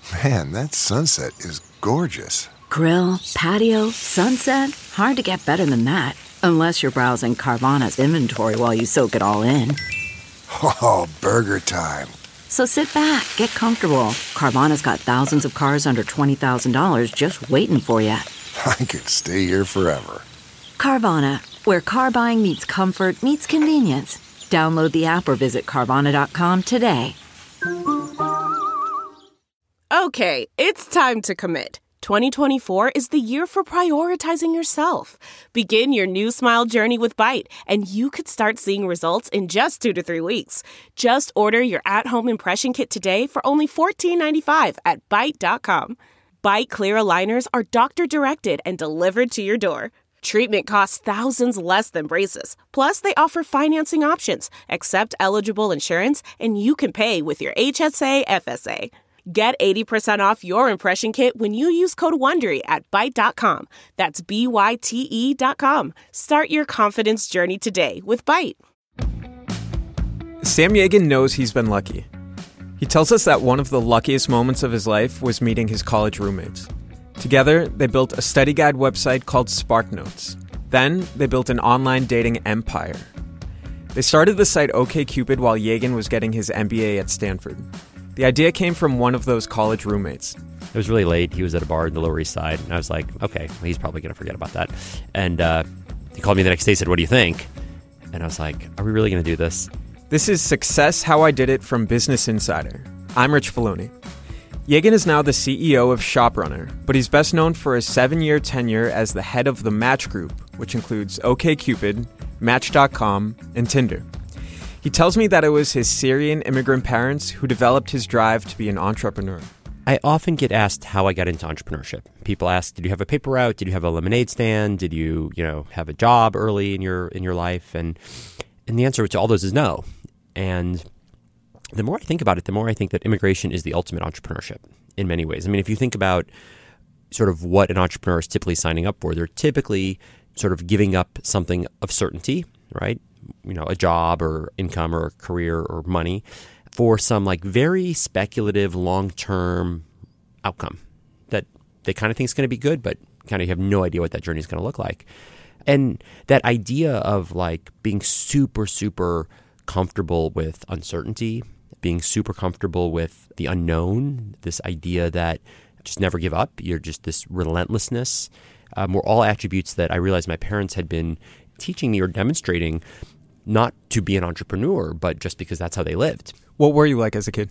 Man, that sunset is gorgeous. Grill, patio, sunset. Hard to get better than that. Unless you're browsing Carvana's inventory while you soak it all in. Oh, burger time. So sit back, get comfortable. Carvana's got thousands of cars under $20,000 just waiting for you. I could stay here forever. Carvana, where car buying meets comfort meets convenience. Download the app or visit Carvana.com today. Okay, it's time to commit. 2024 is the year for prioritizing yourself. Begin your new smile journey with Byte, and you could start seeing results in just 2 to 3 weeks. Just order your at-home impression kit today for only $14.95 at Byte.com. Byte Clear aligners are doctor-directed and delivered to your door. Treatment costs thousands less than braces. Plus, they offer financing options, accept eligible insurance, and you can pay with your HSA FSA. Get 80% off your impression kit when you use code WONDERY at Byte.com. That's BYTE.com. Start your confidence journey today with Byte. Sam Yagan knows he's been lucky. He tells us that one of the luckiest moments of his life was meeting his college roommates. Together, they built a study guide website called SparkNotes. Then, they built an online dating empire. They started the site OkCupid while Yagan was getting his MBA at Stanford. The idea came from one of those college roommates. It was really late. He was at a bar in the Lower East Side, and I was like, okay, well, he's probably going to forget about that. And he called me the next day and said, what do you think? And I was like, are we really going to do this? This is Success How I Did It from Business Insider. I'm Rich Filoni. Yagan is now the CEO of ShopRunner, but he's best known for his 7-year tenure as the head of the Match Group, which includes OkCupid, Match.com, and Tinder. He tells me that it was his Syrian immigrant parents who developed his drive to be an entrepreneur. I often get asked how I got into entrepreneurship. People ask, did you have a paper route? Did you have a lemonade stand? Did you, have a job early in your life? And the answer to all those is no. And the more I think about it, the more I think that immigration is the ultimate entrepreneurship in many ways. I mean, if you think about sort of what an entrepreneur is typically signing up for, they're typically sort of giving up something of certainty, right? A job or income or career or money for some like very speculative long-term outcome that they kind of think is going to be good, but kind of have no idea what that journey is going to look like. And that idea of like being super, super comfortable with uncertainty, being super comfortable with the unknown, this idea that just never give up, you're just this relentlessness, were all attributes that I realized my parents had been teaching me or demonstrating, not to be an entrepreneur, but just because that's how they lived. What were you like as a kid?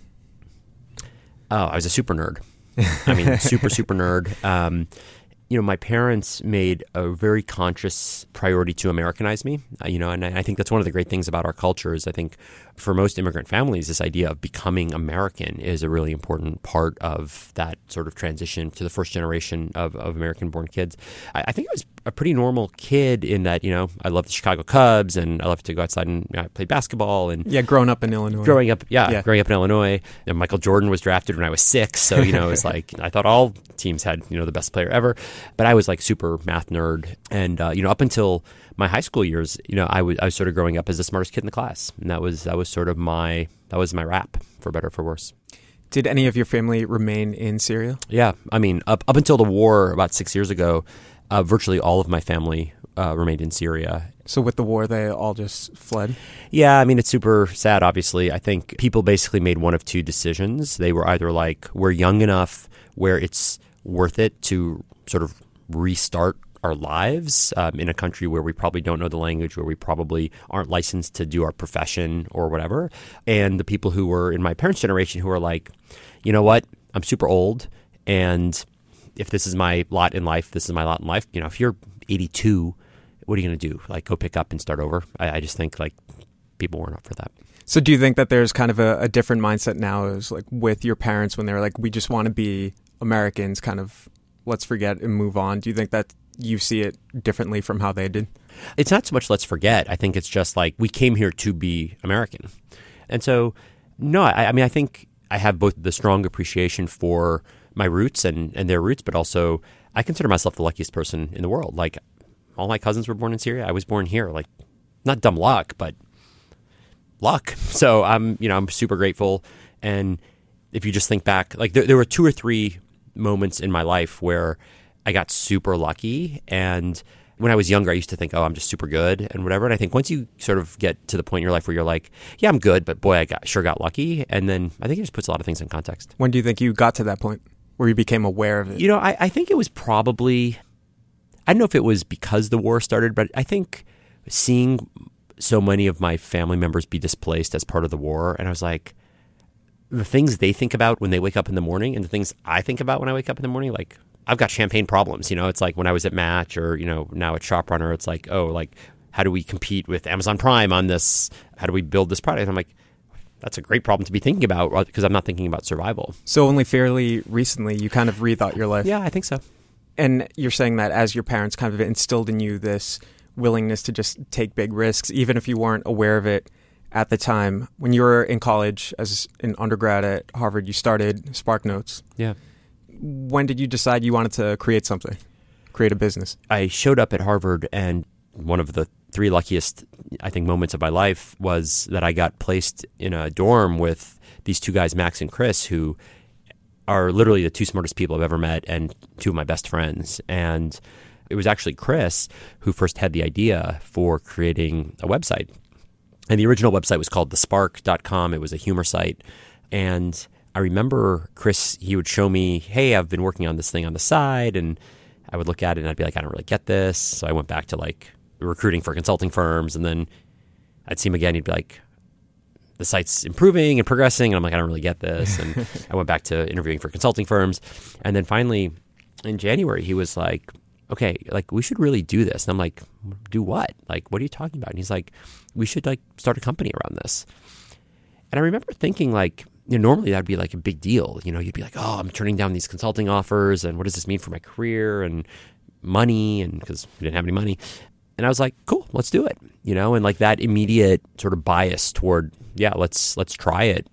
Oh, I was a super nerd. I mean, super, super nerd. My parents made a very conscious priority to Americanize me, and I think that's one of the great things about our culture is I think for most immigrant families, this idea of becoming American is a really important part of that sort of transition to the first generation of American-born kids. I think I was a pretty normal kid in that, I loved the Chicago Cubs and I loved to go outside and play basketball. And growing up in Illinois. Growing up in Illinois. And Michael Jordan was drafted when I was 6. So, it was like, I thought all teams had, the best player ever. But I was like super math nerd. And, up until my high school years, I was sort of growing up as the smartest kid in the class. And that was sort of my rap, for better or for worse. Did any of your family remain in Syria? Yeah. I mean, up until the war about 6 years ago, virtually all of my family remained in Syria. So with the war, they all just fled? Yeah, I mean, it's super sad, obviously. I think people basically made one of two decisions. They were either like, we're young enough where it's worth it to sort of restart our lives in a country where we probably don't know the language, where we probably aren't licensed to do our profession or whatever. And the people who were in my parents' generation who were like, you know what, I'm super old, and if this is my lot in life, this is my lot in life. If you're 82, what are you going to do? Like go pick up and start over? I just think like people weren't up for that. So do you think that there's kind of a different mindset now is like with your parents when they're like, we just want to be Americans, kind of let's forget and move on? Do you think that you see it differently from how they did? It's not so much let's forget. I think it's just like we came here to be American. And so, no, I mean, I think I have both the strong appreciation for my roots and their roots, but also I consider myself the luckiest person in the world. Like all my cousins were born in Syria. I was born here. Like not dumb luck, but luck. So I'm super grateful. And if you just think back, like there were 2 or 3 moments in my life where I got super lucky. And when I was younger, I used to think, oh, I'm just super good and whatever. And I think once you sort of get to the point in your life where you're like, yeah, I'm good, but boy, I sure got lucky. And then I think it just puts a lot of things in context. When do you think you got to that point where you became aware of it? You know, I think it was probably, I don't know if it was because the war started, but I think seeing so many of my family members be displaced as part of the war, and I was like, the things they think about when they wake up in the morning and the things I think about when I wake up in the morning, like I've got champagne problems. You know, it's like when I was at Match or, you know, now at ShopRunner, it's like, oh, like how do we compete with Amazon Prime on this? How do we build this product? And I'm like, that's a great problem to be thinking about because I'm not thinking about survival. So only fairly recently you kind of rethought your life. Yeah, I think so. And you're saying that as your parents kind of instilled in you this willingness to just take big risks, even if you weren't aware of it at the time. When you were in college as an undergrad at Harvard, you started SparkNotes. Yeah. When did you decide you wanted to create something, create a business? I showed up at Harvard, and one of the 3 luckiest, I think, moments of my life was that I got placed in a dorm with these 2 guys, Max and Chris, who are literally the 2 smartest people I've ever met and 2 of my best friends. And it was actually Chris who first had the idea for creating a website. And the original website was called thespark.com. It was a humor site. And I remember Chris, he would show me, hey, I've been working on this thing on the side. And I would look at it and I'd be like, I don't really get this. So I went back to like recruiting for consulting firms. And then I'd see him again. He'd be like, the site's improving and progressing. And I'm like, I don't really get this. And I went back to interviewing for consulting firms. And then finally in January, he was like, okay, like we should really do this. And I'm like, do what? Like, what are you talking about? And he's like, we should like start a company around this. And I remember thinking like, you know, normally that'd be like a big deal. You know, you'd be like, oh, I'm turning down these consulting offers. And what does this mean for my career and money? And because we didn't have any money. And I was like, cool, let's do it. You know, and like that immediate sort of bias toward, yeah, let's try it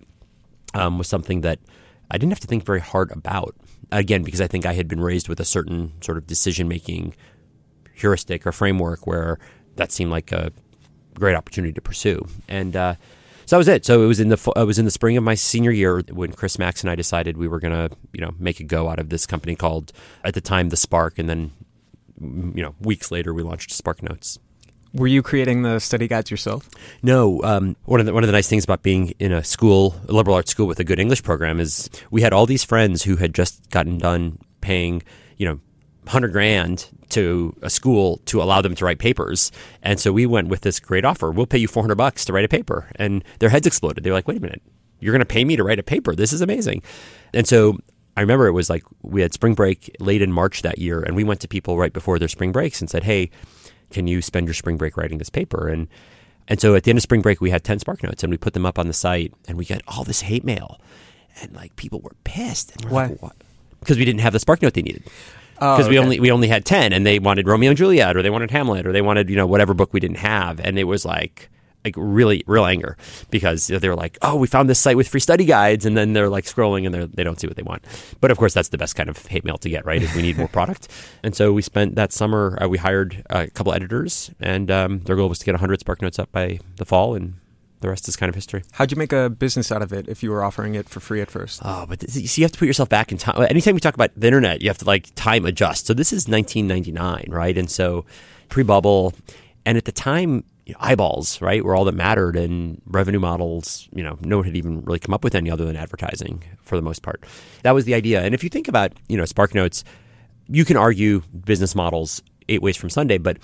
was something that I didn't have to think very hard about. Again, because I think I had been raised with a certain sort of decision-making heuristic or framework where that seemed like a great opportunity to pursue. And so that was it. So it was in the spring of my senior year when Chris, Max, and I decided we were going to, you know, make a go out of this company called, at the time, The Spark. And then, you know, weeks later, we launched SparkNotes. Were you creating the study guides yourself? No. One of the nice things about being in a liberal arts school with a good English program is we had all these friends who had just gotten done paying, you know, $100,000 to a school to allow them to write papers. And so we went with this great offer. We'll pay you $400 to write a paper. And their heads exploded. They were like, wait a minute, you're going to pay me to write a paper? This is amazing. And so I remember it was like we had spring break late in March that year. And we went to people right before their spring breaks and said, hey, can you spend your spring break writing this paper? And so at the end of spring break, we had 10 SparkNotes and we put them up on the site and we got all this hate mail. And like people were pissed. And why? Like, what? Because we didn't have the SparkNote they needed. Because we only had 10 and they wanted Romeo and Juliet or they wanted Hamlet or they wanted, you know, whatever book we didn't have. And it was like really real anger because they were like, oh, we found this site with free study guides. And then they're like scrolling and they don't see what they want. But of course, that's the best kind of hate mail to get, right? Is we need more product. And so we spent that summer, we hired a couple editors and their goal was to get 100 SparkNotes up by the fall. And the rest is kind of history. How'd you make a business out of it if you were offering it for free at first? Oh, but you have to put yourself back in time. Anytime we talk about the internet, you have to like time adjust. So this is 1999, right? And so pre-bubble. And at the time, you know, eyeballs, right, were all that mattered, and revenue models, you know, no one had even really come up with any other than advertising for the most part. That was the idea. And if you think about, you know, SparkNotes, you can argue business models 8 ways from Sunday, but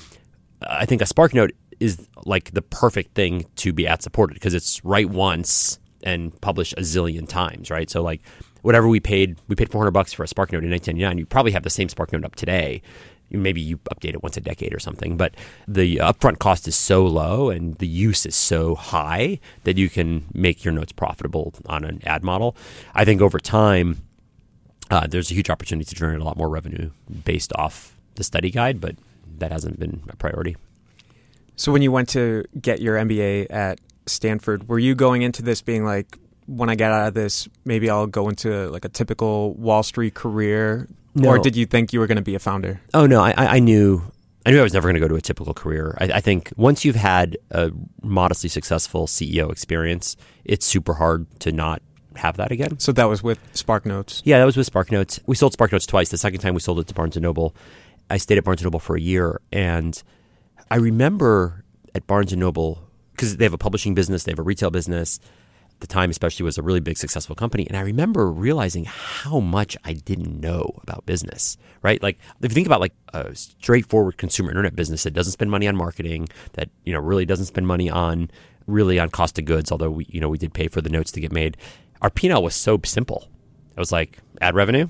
I think a SparkNote is like the perfect thing to be ad supported because it's write once and publish a zillion times, right? So like whatever we paid $400 for a SparkNote in 1999, you probably have the same SparkNote up today. Maybe you update it once a decade or something, but the upfront cost is so low and the use is so high that you can make your notes profitable on an ad model. I think over time, there's a huge opportunity to generate a lot more revenue based off the study guide, but that hasn't been a priority. So when you went to get your MBA at Stanford, were you going into this being like, when I get out of this, maybe I'll go into like a typical Wall Street career? No. Or did you think you were going to be a founder? Oh, no. I knew I was never going to go to a typical career. I think once you've had a modestly successful CEO experience, it's super hard to not have that again. So that was with SparkNotes. Yeah, that was with SparkNotes. We sold SparkNotes twice. The second time we sold it to Barnes & Noble. I stayed at Barnes & Noble for a year. And I remember at Barnes & Noble, because they have a publishing business, they have a retail business. At the time especially was a really big successful company. And I remember realizing how much I didn't know about business, right? Like if you think about like a straightforward consumer internet business that doesn't spend money on marketing, that, you know, really doesn't spend money on cost of goods, although we did pay for the notes to get made. Our P&L was so simple. It was like ad revenue,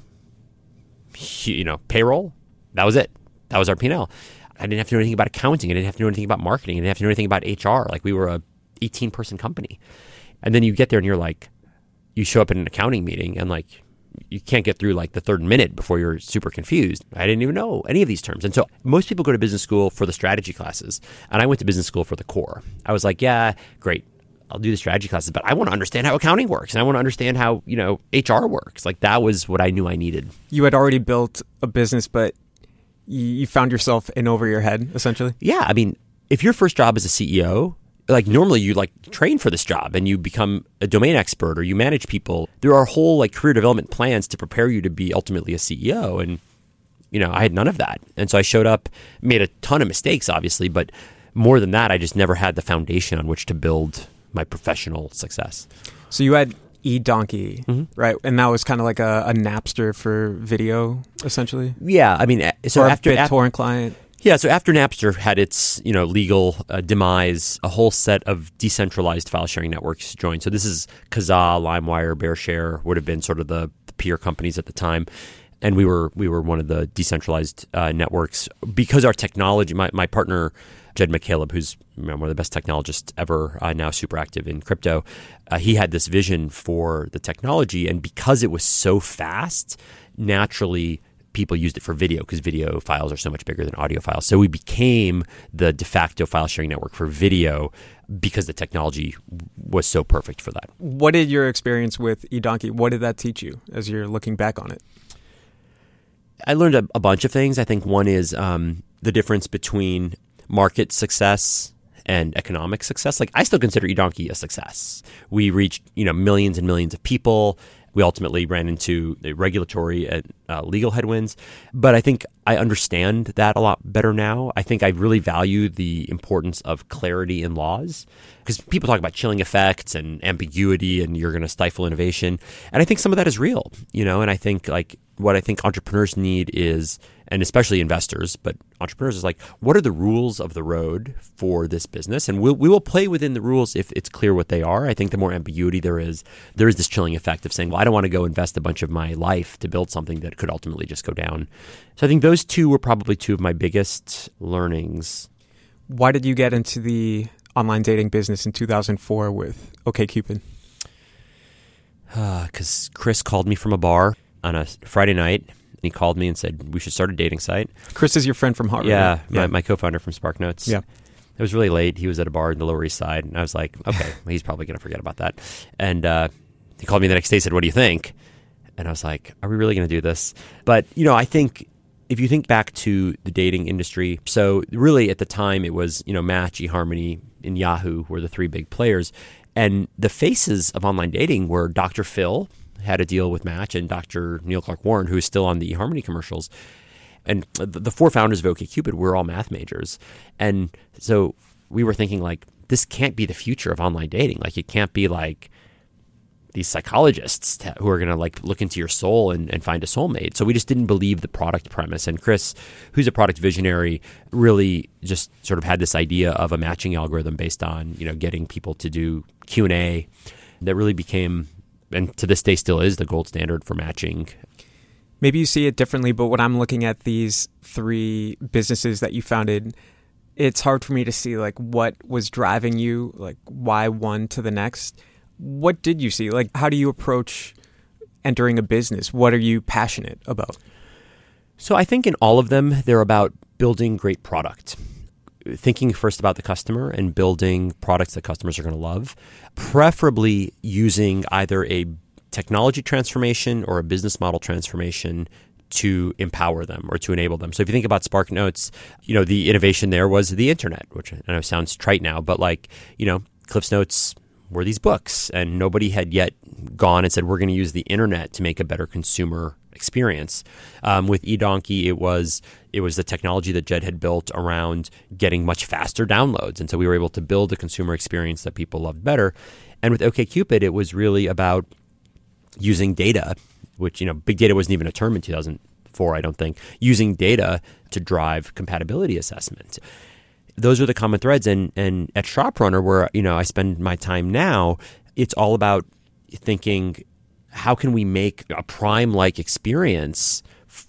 payroll. That was it. That was our P&L. I didn't have to know anything about accounting. I didn't have to know anything about marketing. I didn't have to know anything about HR. Like we were a 18-person company. And then you get there and you're like, you show up in an accounting meeting and like, you can't get through like the third minute before you're super confused. I didn't even know any of these terms. And so most people go to business school for the strategy classes. And I went to business school for the core. I was like, yeah, great. I'll do the strategy classes, but I want to understand how accounting works. And I want to understand how, HR works. Like that was what I knew I needed. You had already built a business, but you found yourself in over your head, essentially? Yeah. I mean, if your first job is a CEO, like normally you like train for this job and you become a domain expert or you manage people. There are whole like career development plans to prepare you to be ultimately a CEO. And, I had none of that. And so I showed up, made a ton of mistakes, obviously, but more than that, I just never had the foundation on which to build my professional success. So you had eDonkey, right? And that was kind of like a Napster for video, essentially? Yeah. I mean, so after BitTorrent client. Yeah, so after Napster had its legal demise, a whole set of decentralized file sharing networks joined. So this is Kazaa, LimeWire, BearShare would have been sort of the peer companies at the time, and we were one of the decentralized networks because our technology. My partner Jed McCaleb, who's one of the best technologists ever, now super active in crypto, he had this vision for the technology, and because it was so fast, naturally people used it for video because video files are so much bigger than audio files. So we became the de facto file sharing network for video because the technology was so perfect for that. What did your experience with eDonkey, what did that teach you as you're looking back on it? I learned a bunch of things. I think one is the difference between market success and economic success. Like I still consider eDonkey a success. We reached millions and millions of people. We ultimately ran into the regulatory and legal headwinds. But I think I understand that a lot better now. I think I really value the importance of clarity in laws because people talk about chilling effects and ambiguity and you're going to stifle innovation. And I think some of that is real, and I think like what I think entrepreneurs need is, and especially investors, but entrepreneurs is like, what are the rules of the road for this business? And we will play within the rules if it's clear what they are. I think the more ambiguity there is this chilling effect of saying, well, I don't want to go invest a bunch of my life to build something that could ultimately just go down. So I think those two were probably two of my biggest learnings. Why did you get into the online dating business in 2004 with OkCupid? Because Chris called me from a bar on a Friday night. And he called me and said, we should start a dating site. Chris is your friend from Harvard. Yeah, right? my co-founder from SparkNotes. Yeah. It was really late. He was at a bar in the Lower East Side. And I was like, okay, well, he's probably going to forget about that. And he called me the next day and said, what do you think? And I was like, are we really going to do this? But, I think if you think back to the dating industry, so really at the time it was, Match, eHarmony, and Yahoo were the three big players. And the faces of online dating were Dr. Phil, had a deal with Match, and Dr. Neil Clark Warren, who is still on the eHarmony commercials. And the four founders of OkCupid were all math majors. And so we were thinking like, this can't be the future of online dating. Like it can't be like these psychologists who are going to like look into your soul and find a soulmate. So we just didn't believe the product premise. And Chris, who's a product visionary, really just sort of had this idea of a matching algorithm based on, getting people to do Q&A that really became, and to this day still is, the gold standard for matching. Maybe you see it differently, but when I'm looking at these three businesses that you founded, it's hard for me to see like what was driving you, like why one to the next. What did you see? Like, how do you approach entering a business? What are you passionate about? So I think in all of them, they're about building great product. Thinking first about the customer and building products that customers are going to love, preferably using either a technology transformation or a business model transformation to empower them or to enable them. So if you think about SparkNotes, the innovation there was the internet, which I know sounds trite now, but like, CliffsNotes were these books, and nobody had yet gone and said, we're going to use the internet to make a better consumer experience. With eDonkey, it was the technology that Jed had built around getting much faster downloads. And so we were able to build a consumer experience that people loved better. And with OkCupid, it was really about using data, which, big data wasn't even a term in 2004, I don't think, using data to drive compatibility assessment. Those are the common threads. And at ShopRunner, where, I spend my time now, it's all about thinking, how can we make a Prime-like experience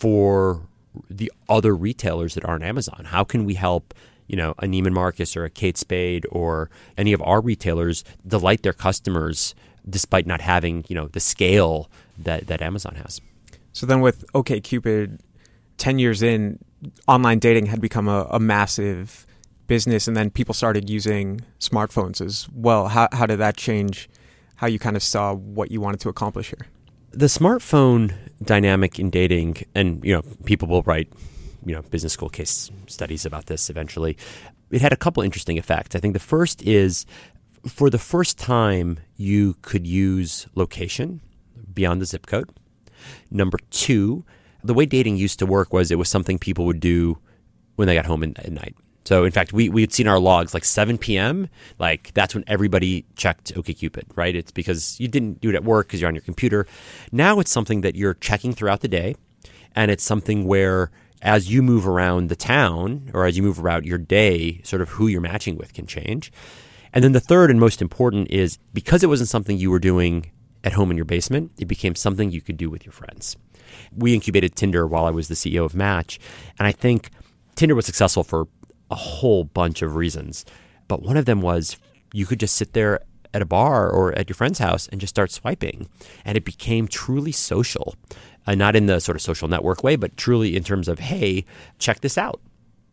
for the other retailers that aren't Amazon? How can we help, a Neiman Marcus or a Kate Spade or any of our retailers delight their customers despite not having, the scale that Amazon has? So then with OkCupid, 10 years in, online dating had become a massive business, and then people started using smartphones as well. How did that change how you kind of saw what you wanted to accomplish here? The smartphone dynamic in dating, and people will write business school case studies about this eventually. It had a couple interesting effects. I think the first is, for the first time, you could use location beyond the zip code. Number two, the way dating used to work was it was something people would do when they got home at night. So, in fact, we had seen our logs, like 7 p.m., like that's when everybody checked OkCupid, right? It's because you didn't do it at work because you're on your computer. Now it's something that you're checking throughout the day, and it's something where as you move around the town or as you move around your day, sort of who you're matching with can change. And then the third and most important is, because it wasn't something you were doing at home in your basement, it became something you could do with your friends. We incubated Tinder while I was the CEO of Match, and I think Tinder was successful for a whole bunch of reasons. But one of them was you could just sit there at a bar or at your friend's house and just start swiping. And it became truly social, not in the sort of social network way, but truly in terms of, hey, check this out,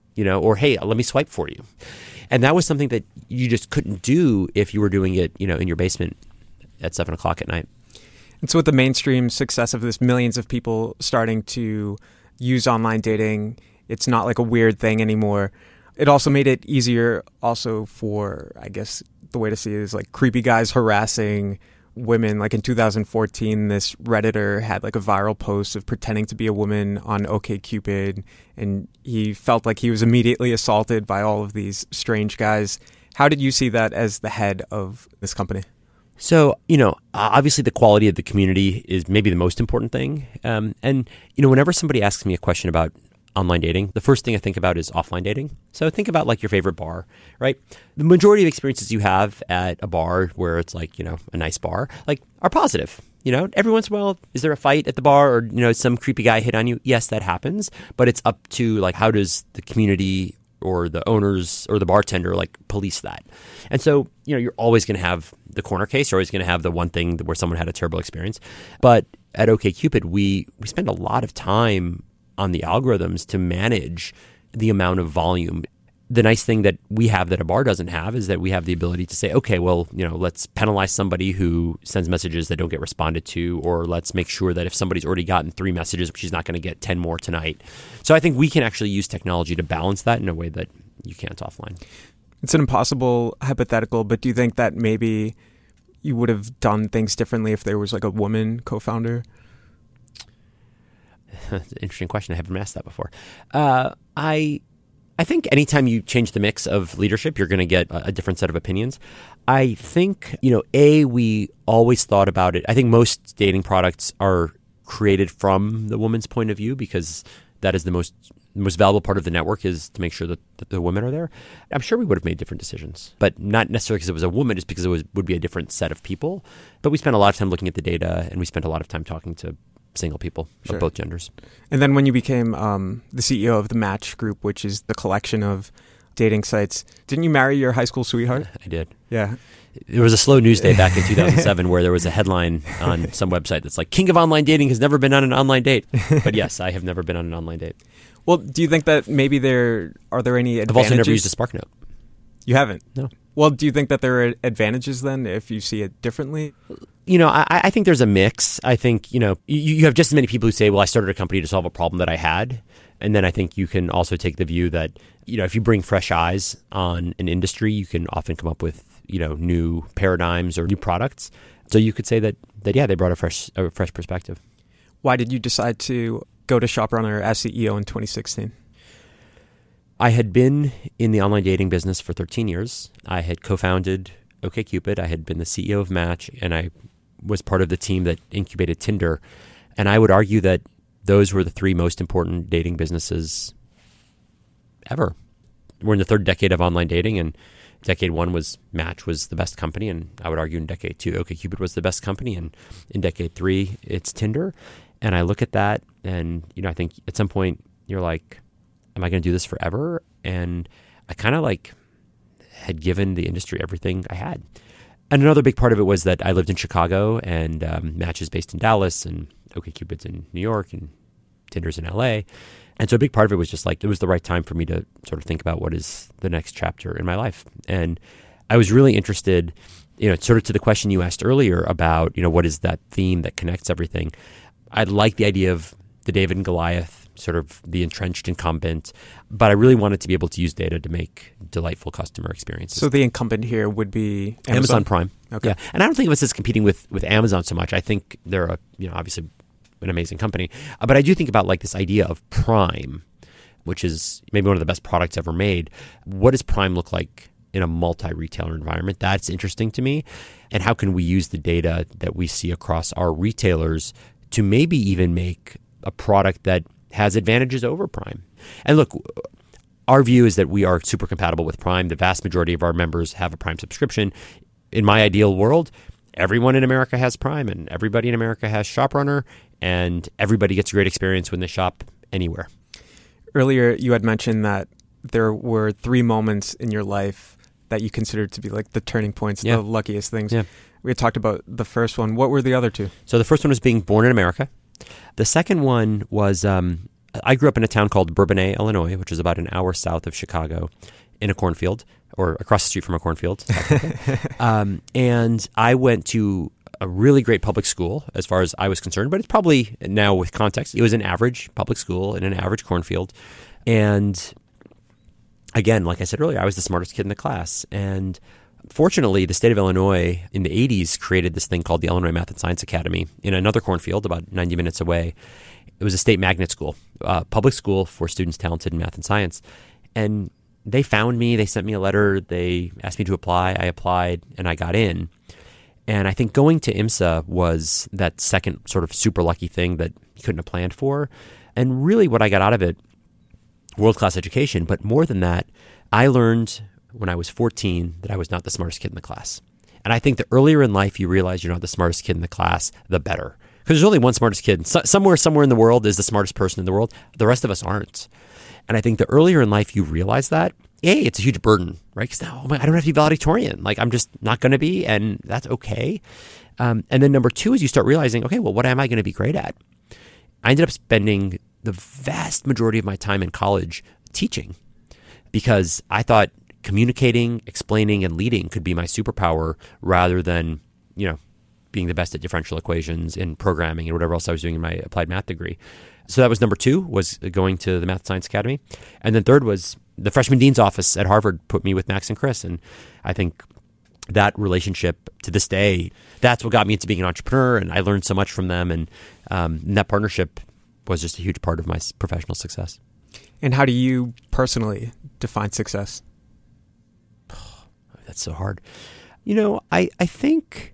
or hey, let me swipe for you. And that was something that you just couldn't do if you were doing it, in your basement at 7 o'clock at night. And so with the mainstream success of this, millions of people starting to use online dating, it's not like a weird thing anymore. It also made it easier also for, I guess, the way to see it is like creepy guys harassing women. Like in 2014, this Redditor had like a viral post of pretending to be a woman on OkCupid, and he felt like he was immediately assaulted by all of these strange guys. How did you see that as the head of this company? So, obviously the quality of the community is maybe the most important thing. And whenever somebody asks me a question about online dating, the first thing I think about is offline dating. So think about like your favorite bar, right? The majority of experiences you have at a bar where it's like, a nice bar, like are positive. Every once in a while, is there a fight at the bar or, some creepy guy hit on you? Yes, that happens. But it's up to like, how does the community or the owners or the bartender like police that? And so, you're always going to have the corner case. You're always going to have the one thing where someone had a terrible experience. But at OkCupid, we spend a lot of time on the algorithms to manage the amount of volume. The nice thing that we have that a bar doesn't have is that we have the ability to say, okay, well, let's penalize somebody who sends messages that don't get responded to, or let's make sure that if somebody's already gotten 3 messages, she's not going to get 10 more tonight. So I think we can actually use technology to balance that in a way that you can't offline. It's an impossible hypothetical, but do you think that maybe you would have done things differently if there was like a woman co-founder? That's an interesting question. I haven't been asked that before. I think anytime you change the mix of leadership, you're going to get a different set of opinions. I think, we always thought about it. I think most dating products are created from the woman's point of view because that is the most valuable part of the network, is to make sure that the women are there. I'm sure we would have made different decisions, but not necessarily because it was a woman, just because it would be a different set of people. But we spent a lot of time looking at the data, and we spent a lot of time talking to single people of both genders. And then when you became the CEO of the Match Group, which is the collection of dating sites, didn't you marry your high school sweetheart? I did. Yeah. There was a slow news day back in 2007 where there was a headline on some website that's like, King of Online Dating has never been on an online date. But yes, I have never been on an online date. Well, do you think that maybe are there any advantages? I've also never used a SparkNote. You haven't? No. Well, do you think that there are advantages then if you see it differently? I think there's a mix. I think, you have just as many people who say, well, I started a company to solve a problem that I had. And then I think you can also take the view that, if you bring fresh eyes on an industry, you can often come up with new paradigms or new products. So you could say that yeah, they brought a fresh perspective. Why did you decide to go to ShopRunner as CEO in 2016? I had been in the online dating business for 13 years. I had co-founded OkCupid. I had been the CEO of Match, and I was part of the team that incubated Tinder. And I would argue that those were the three most important dating businesses ever. We're in the third decade of online dating, and decade one was Match was the best company, and I would argue in decade two, OkCupid was the best company, and in decade three, it's Tinder. And I look at that, and I think at some point you're like, am I going to do this forever? And I kind of had given the industry everything I had. And another big part of it was that I lived in Chicago, and Match is based in Dallas, and OkCupid's in New York, and Tinder's in LA. And so a big part of it was just it was the right time for me to sort of think about what is the next chapter in my life. And I was really interested, sort of to the question you asked earlier about, what is that theme that connects everything. I like the idea of the David and Goliath, sort of the entrenched incumbent, but I really wanted to be able to use data to make delightful customer experiences. So the incumbent here would be Amazon Prime. Okay. Yeah. And I don't think of us as competing with Amazon so much. I think they're obviously an amazing company. But I do think about this idea of Prime, which is maybe one of the best products ever made. What does Prime look like in a multi-retailer environment? That's interesting to me. And how can we use the data that we see across our retailers to maybe even make a product that has advantages over Prime? And look, our view is that we are super compatible with Prime. The vast majority of our members have a Prime subscription. In my ideal world, everyone in America has Prime, and everybody in America has ShopRunner, and everybody gets a great experience when they shop anywhere. Earlier, you had mentioned that there were 3 moments in your life that you considered to be the turning points, the luckiest things. Yeah. We had talked about the first one. What were the other 2? So the first one was being born in America. The second one was I grew up in a town called Bourbonnais, Illinois, which is about an hour south of Chicago, in a cornfield, or across the street from a cornfield. And I went to a really great public school as far as I was concerned, but it's probably, now with context, it was an average public school in an average cornfield. And again, like I said earlier, I was the smartest kid in the class. And fortunately, the state of Illinois in the 80s created this thing called the Illinois Math and Science Academy in another cornfield about 90 minutes away. It was a state magnet school, public school for students talented in math and science. And they found me, they sent me a letter, they asked me to apply, I applied, and I got in. And I think going to IMSA was that second sort of super lucky thing that you couldn't have planned for. And really what I got out of it, world-class education, but more than that, I learned when I was 14 that I was not the smartest kid in the class. And I think the earlier in life you realize you're not the smartest kid in the class, the better. Because there's only one smartest kid. Somewhere in the world is the smartest person in the world. The rest of us aren't. And I think the earlier in life you realize that, it's a huge burden, right? Because now I don't have to be valedictorian. I'm just not going to be, and that's okay. And then number 2 is you start realizing, okay, well, what am I going to be great at? I ended up spending the vast majority of my time in college teaching because I thought communicating, explaining, and leading could be my superpower rather than, being the best at differential equations and programming and whatever else I was doing in my applied math degree. So that was number 2, was going to the Math Science Academy. And then third was the freshman dean's office at Harvard put me with Max and Chris. And I think that relationship to this day, that's what got me into being an entrepreneur. And I learned so much from them. And that partnership was just a huge part of my professional success. And how do you personally define success? That's so hard. I think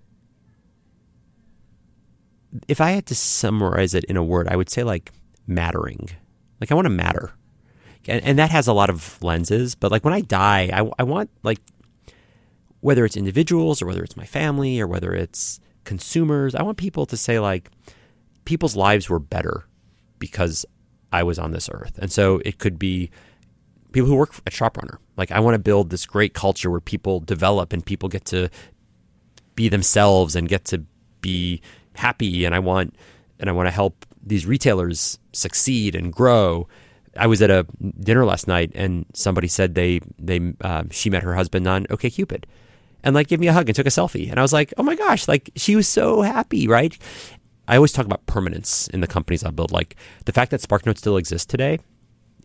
if I had to summarize it in a word, I would say mattering. I want to matter. And that has a lot of lenses, but when I die, I want whether it's individuals or whether it's my family or whether it's consumers, I want people to say people's lives were better because I was on this earth. And so it could be people who work at ShopRunner. I want to build this great culture where people develop and people get to be themselves and get to be happy. And I want to help these retailers succeed and grow. I was at a dinner last night and somebody said she met her husband on OkCupid and gave me a hug and took a selfie. And I was like, oh my gosh, she was so happy, right? I always talk about permanence in the companies I build. The fact that SparkNotes still exists today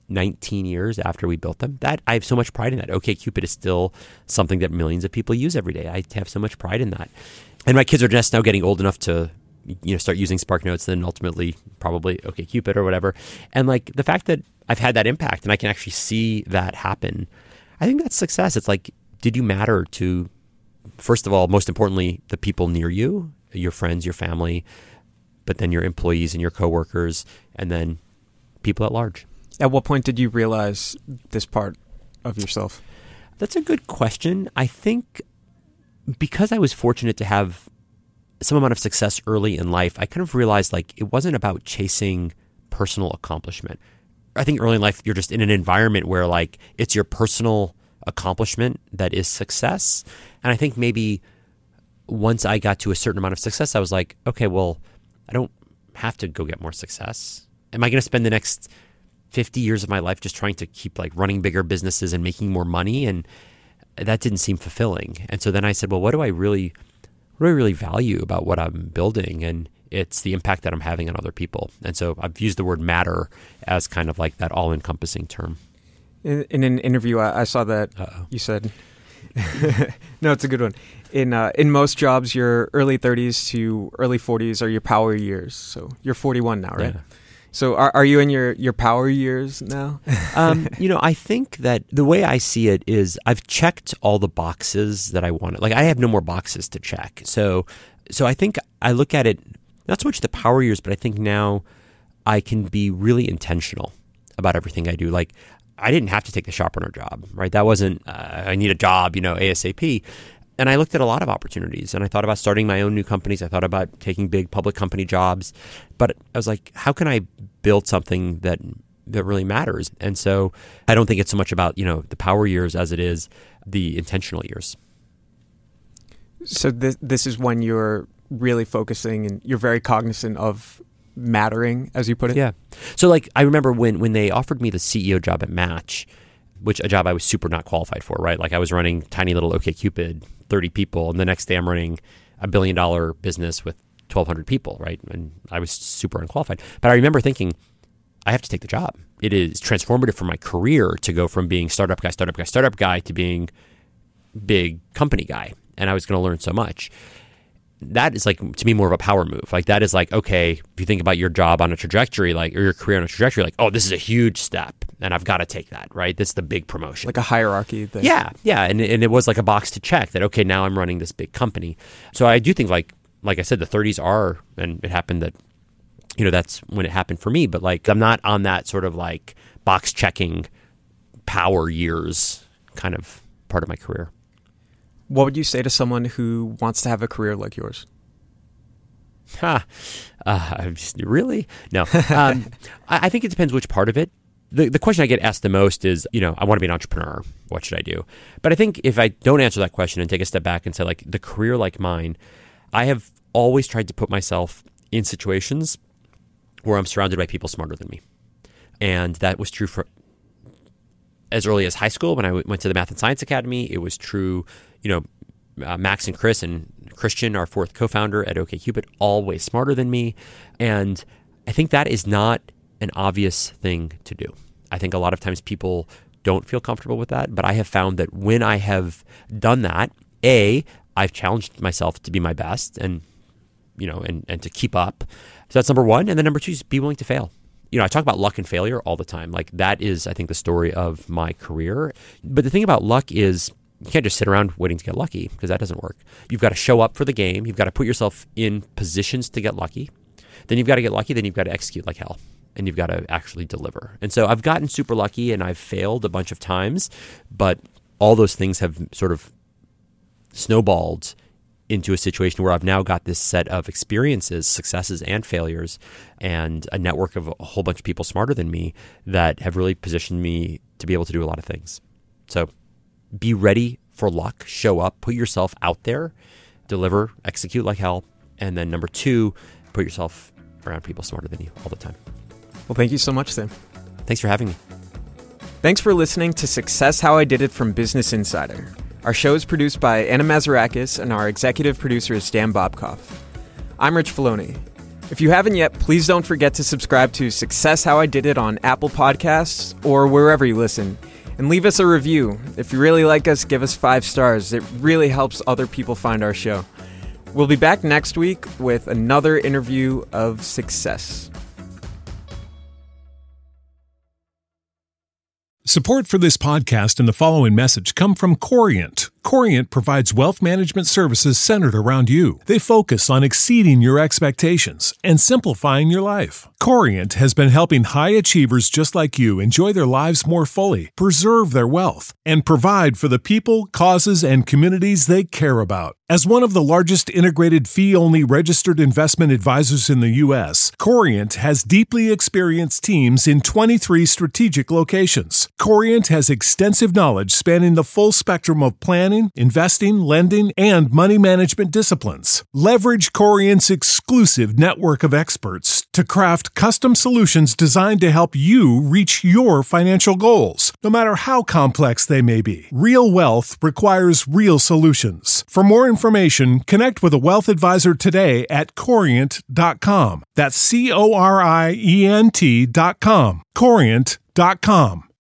19 years after we built them, that I have so much pride in that. OkCupid is still something that millions of people use every day. I have so much pride in that. And my kids are just now getting old enough to, start using SparkNotes, then ultimately probably OkCupid or whatever. And like the fact that I've had that impact and I can actually see that happen, I think that's success. It's like, did you matter to, first of all, most importantly, the people near you, your friends, your family, but then your employees and your coworkers, and then people at large. At what point did you realize this part of yourself? That's a good question. I think because I was fortunate to have some amount of success early in life, I kind of realized like it wasn't about chasing personal accomplishment. I think early in life, you're just in an environment where like it's your personal accomplishment that is success. And I think maybe once I got to a certain amount of success, I was like, okay, well, I don't have to go get more success. Am I going to spend the next 50 years of my life just trying to keep like running bigger businesses and making more money? And that didn't seem fulfilling. And so then I said, well, what do I really value about what I'm building? And it's the impact that I'm having on other people. And so I've used the word matter as kind of like that all-encompassing term. In an interview, I saw that you said, no, it's a good one. In most jobs, your early 30s to early 40s are your power years. So you're 41 now, right? Yeah. So are you in your power years now? I think that the way I see it is I've checked all the boxes that I wanted. Like I have no more boxes to check. So I think I look at it, not so much the power years, but I think now I can be really intentional about everything I do. Like I didn't have to take the Shopreneur job, right? That wasn't, I need a job, ASAP. And I looked at a lot of opportunities and I thought about starting my own new companies. I thought about taking big public company jobs, but I was like, how can I build something that really matters? And so I don't think it's so much about, the power years as it is the intentional years. So this is when you're really focusing and you're very cognizant of mattering, as you put it? Yeah. So like I remember when they offered me the CEO job at Match, which a job I was super not qualified for, right? Like I was running tiny little OkCupid, 30 people, and the next day I'm running $1 billion business with 1,200 people, right? And I was super unqualified. But I remember thinking, I have to take the job. It is transformative for my career to go from being startup guy to being big company guy. And I was going to learn so much. That is like, to me, more of a power move. Like that is like, okay, if you think about your job on a trajectory, like, or your career on a trajectory, like, oh, this is a huge step and I've got to take that, right? This is the big promotion. Like a hierarchy thing. Yeah. And it was like a box to check that, okay, now I'm running this big company. So I do think like I said, the 30s are, and it happened that, that's when it happened for me, but like, I'm not on that sort of like box checking power years kind of part of my career. What would you say to someone who wants to have a career like yours? Really? No. I think it depends which part of it. The question I get asked the most is, I want to be an entrepreneur. What should I do? But I think if I don't answer that question and take a step back and say like the career like mine, I have always tried to put myself in situations where I'm surrounded by people smarter than me. And that was true for as early as high school when I went to the Math and Science Academy. It was true, Max and Chris and Christian, our fourth co-founder at OkCupid, always smarter than me. And I think that is not an obvious thing to do. I think a lot of times people don't feel comfortable with that, but I have found that when I have done that, I've challenged myself to be my best and to keep up. So that's number one. And then number two is be willing to fail. I talk about luck and failure all the time. Like that is, I think, the story of my career. But the thing about luck is you can't just sit around waiting to get lucky because that doesn't work. You've got to show up for the game. You've got to put yourself in positions to get lucky. Then you've got to get lucky. Then you've got to execute like hell. And you've got to actually deliver. And so I've gotten super lucky and I've failed a bunch of times, but all those things have sort of snowballed into a situation where I've now got this set of experiences, successes and failures, and a network of a whole bunch of people smarter than me that have really positioned me to be able to do a lot of things. So be ready for luck, show up, put yourself out there, deliver, execute like hell. And then number two, put yourself around people smarter than you all the time. Well, thank you so much, Sam. Thanks for having me. Thanks for listening to Success How I Did It from Business Insider. Our show is produced by Anna Mazarakis, and our executive producer is Dan Bobkoff. I'm Rich Filoni. If you haven't yet, please don't forget to subscribe to Success How I Did It on Apple Podcasts or wherever you listen. And leave us a review. If you really like us, give us 5 stars. It really helps other people find our show. We'll be back next week with another interview of success. Support for this podcast and the following message come from Corient. Corient provides wealth management services centered around you. They focus on exceeding your expectations and simplifying your life. Corient has been helping high achievers just like you enjoy their lives more fully, preserve their wealth, and provide for the people, causes, and communities they care about. As one of the largest integrated fee-only registered investment advisors in the U.S., Corient has deeply experienced teams in 23 strategic locations. Corient has extensive knowledge spanning the full spectrum of planning, investing, lending, and money management disciplines. Leverage Corient's exclusive network of experts to craft custom solutions designed to help you reach your financial goals, no matter how complex they may be. Real wealth requires real solutions. For more information, connect with a wealth advisor today at Corient.com. That's Corient.com. Corient.com.